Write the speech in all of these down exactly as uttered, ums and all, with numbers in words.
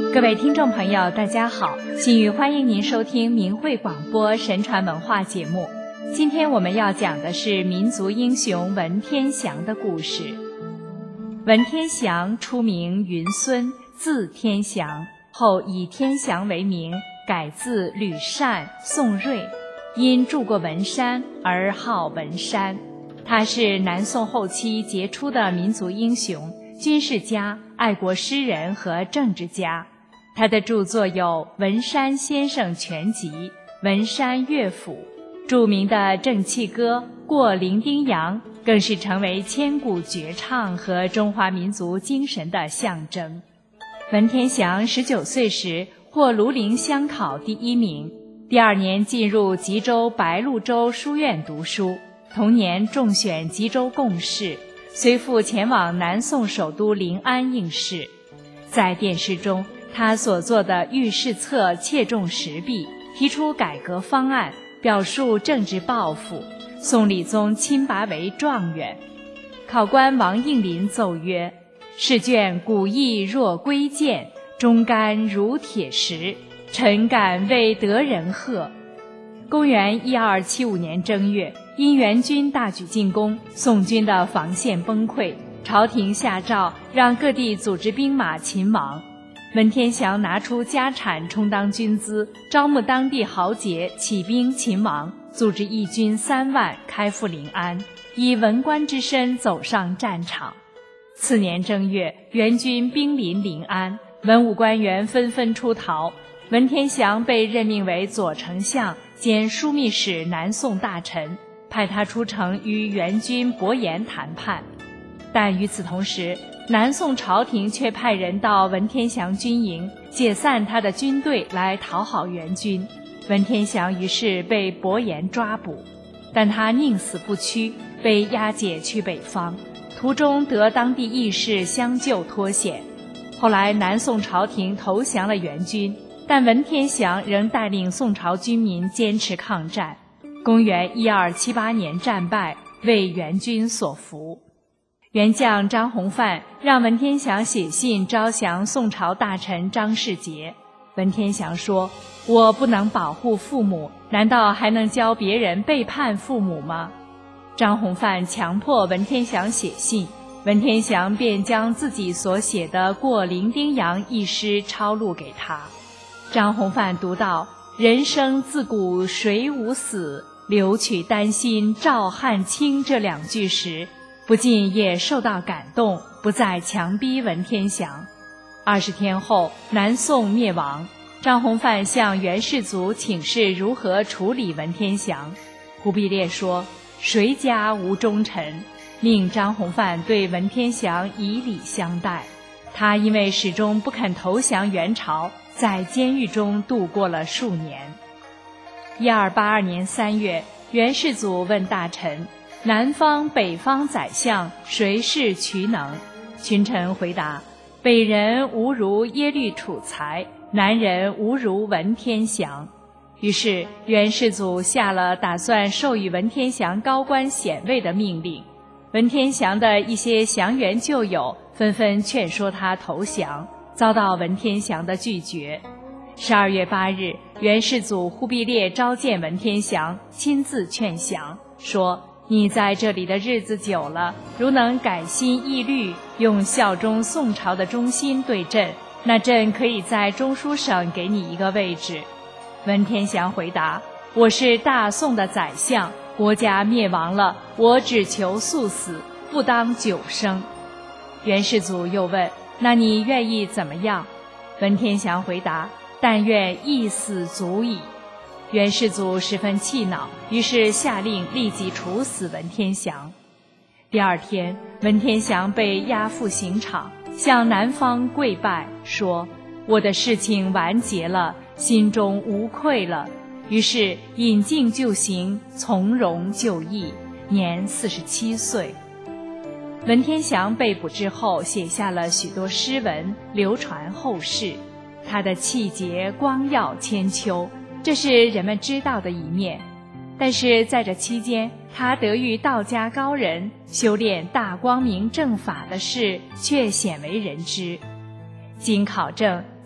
各位听众朋友大家好，心语欢迎您收听明慧广播神传文化节目。今天我们要讲的是民族英雄文天祥的故事。文天祥初名云孙，字天祥，后以天祥为名，改字吕善、宋瑞，因住过文山而号文山。他是南宋后期杰出的民族英雄、军事家、爱国诗人和政治家。他的著作有《文山先生全集》《文山乐府》，著名的《正气歌》《过零丁洋》更是成为千古绝唱和中华民族精神的象征。文天祥十九岁时获庐陵乡考第一名，第二年进入吉州白鹭洲书院读书，同年中选吉州贡士，随父前往南宋首都临安应试。在殿试中，他所作的御试册切中时弊，提出改革方案，表述政治抱负，宋理宗亲拔为状元。考官王应麟奏曰：试卷古意若归剑，忠肝如铁石，臣敢为得人贺。公元一二七五年正月，因元军大举进攻，宋军的防线崩溃，朝廷下诏让各地组织兵马勤王。文天祥拿出家产充当军资，招募当地豪杰起兵勤王，组织义军三万开赴临安，以文官之身走上战场。次年正月，元军兵临临安，文武官员纷纷出逃，文天祥被任命为左丞相兼枢密使南宋大臣，派他出城与元军伯颜谈判。但与此同时，南宋朝廷却派人到文天祥军营解散他的军队来讨好元军，文天祥于是被伯颜抓捕，但他宁死不屈，被押解去北方，途中得当地义士相救脱险。后来南宋朝廷投降了元军，但文天祥仍带领宋朝军民坚持抗战。公元一二七八年战败，为元军所俘。元将张弘范让文天祥写信招降宋朝大臣张世杰。文天祥说：我不能保护父母，难道还能教别人背叛父母吗？张弘范强迫文天祥写信，文天祥便将自己所写的《过零丁洋》一诗抄录给他。张弘范读到人生自古谁无死，留取丹心照汗青这两句时，不禁也受到感动，不再强逼文天祥。二十天后，南宋灭亡，张弘范向元世祖请示如何处理文天祥。忽必烈说：谁家无忠臣？命张弘范对文天祥以礼相待。他因为始终不肯投降元朝，在监狱中度过了数年。一二八二年三月，元世祖问大臣：南方北方宰相谁是渠能？群臣回答：北人无如耶律楚材，南人无如文天祥。于是元世祖下了打算授予文天祥高官显位的命令。文天祥的一些降元旧友纷纷劝说他投降，遭到文天祥的拒绝。十二月八日，元世祖忽必烈召见文天祥，亲自劝降，说：你在这里的日子久了，如能改心易虑，用效忠宋朝的忠心对朕，那朕可以在中书省给你一个位置。文天祥回答：我是大宋的宰相，国家灭亡了，我只求速死，不当久生。元世祖又问：那你愿意怎么样？文天祥回答：但愿一死足矣。元世祖十分气恼，于是下令立即处死文天祥。第二天，文天祥被押赴刑场，向南方跪拜，说：我的事情完结了，心中无愧了。于是引颈就刑，从容就义，年四十七岁。文天祥被捕之后，写下了许多诗文，流传后世。他的气节光耀千秋，这是人们知道的一面。但是在这期间，他得遇道家高人，修炼大光明正法的事却鲜为人知。经考证，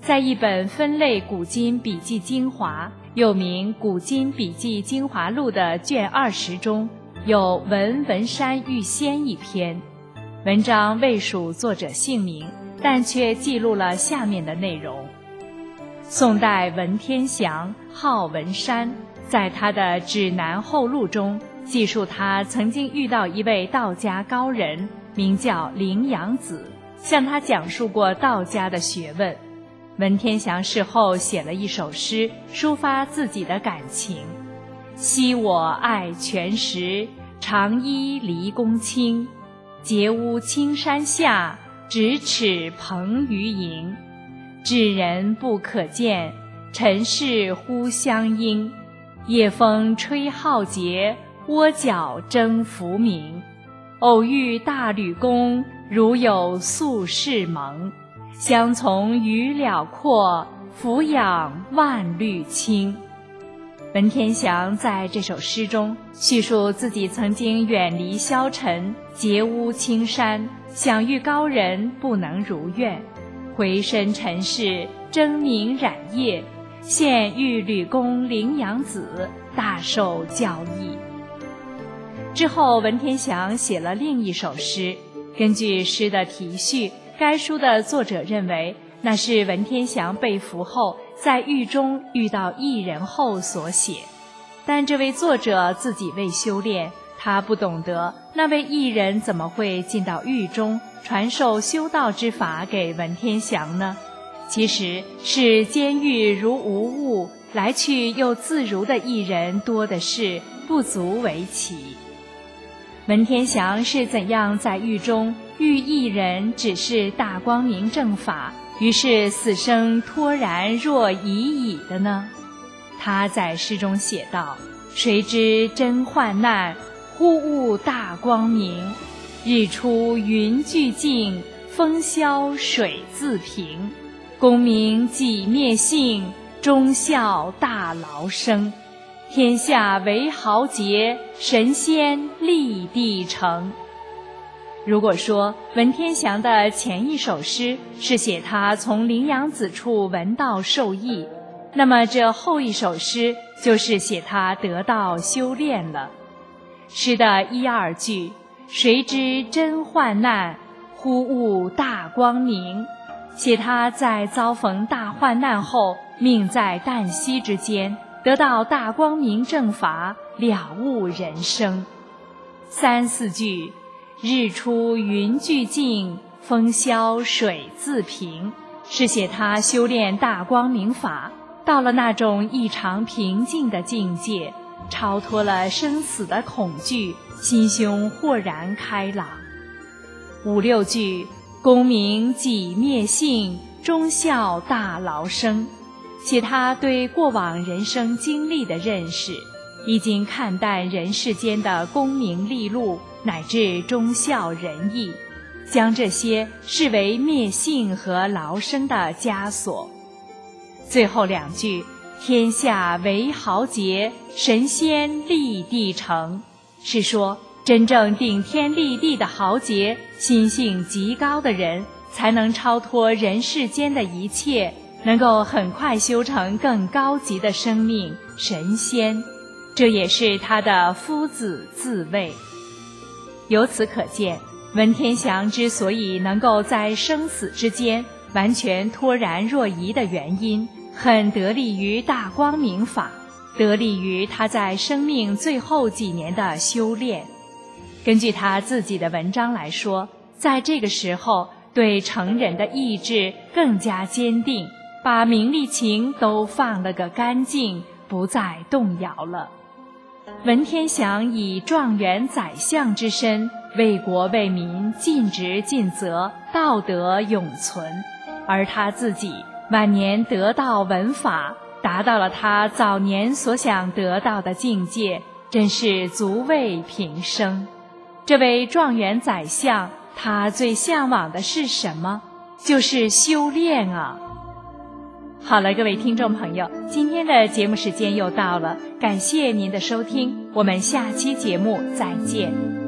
在一本分类古今笔记精华，又名《古今笔记精华录》的卷二十中，有《文文山遇仙》一篇。文章未署作者姓名，但却记录了下面的内容。宋代文天祥号文山，在他的《指南后录》中记述他曾经遇到一位道家高人，名叫灵阳子，向他讲述过道家的学问。文天祥事后写了一首诗，抒发自己的感情：昔我爱泉石，长依离宫青，结屋青山下，咫尺蓬于营。至人不可见，尘世忽相应。夜风吹浩劫，窝角争浮名。偶遇大吕公，如有宿世盟。相从于辽阔，俯仰万绿青。文天祥在这首诗中叙述自己曾经远离消尘，结屋青山，想遇高人不能如愿，回身尘世，争名染业，现遇吕公灵阳子，大受教益。之后文天祥写了另一首诗，根据诗的题序，该书的作者认为那是文天祥被俘后在狱中遇到异人后所写，但这位作者自己未修炼，他不懂得那位异人怎么会进到狱中传授修道之法给文天祥呢？其实是监狱如无物，来去又自如的异人多的是，不足为奇。文天祥是怎样在狱中遇异人指示大光明正法，于是死生脱然若已矣的呢？他在诗中写道：谁知真患难，忽悟大光明。日出云俱净，风消水自平。功名己灭性，忠孝大劳生。天下为豪杰，神仙立地成。如果说文天祥的前一首诗是写他从灵阳子处闻道受益，那么这后一首诗就是写他得道修炼了。诗的一二句，谁知真患难，忽悟大光明，写他在遭逢大患难后，命在旦夕之间，得到大光明正法，了悟人生。三四句，日出云俱净，风消水自平，是写他修炼大光明法，到了那种异常平静的境界，超脱了生死的恐惧，心胸豁然开朗。五六句，功名己灭性，忠孝大劳生，写他对过往人生经历的认识，已经看淡人世间的功名利禄，乃至忠孝仁义，将这些视为灭性和劳生的枷锁。最后两句，天下为豪杰，神仙立地成，是说真正顶天立地的豪杰，心性极高的人，才能超脱人世间的一切，能够很快修成更高级的生命，神仙。这也是他的夫子自卫。由此可见，文天祥之所以能够在生死之间完全脱然若疑的原因，很得力于大光明法，得力于他在生命最后几年的修炼。根据他自己的文章来说，在这个时候对成人的意志更加坚定，把名利情都放了个干净，不再动摇了。文天祥以状元宰相之身，为国为民尽职尽责，道德永存，而他自己晚年得道闻法，达到了他早年所想得到的境界，真是足慰平生。这位状元宰相，他最向往的是什么？就是修炼啊！好了，各位听众朋友，今天的节目时间又到了，感谢您的收听，我们下期节目再见。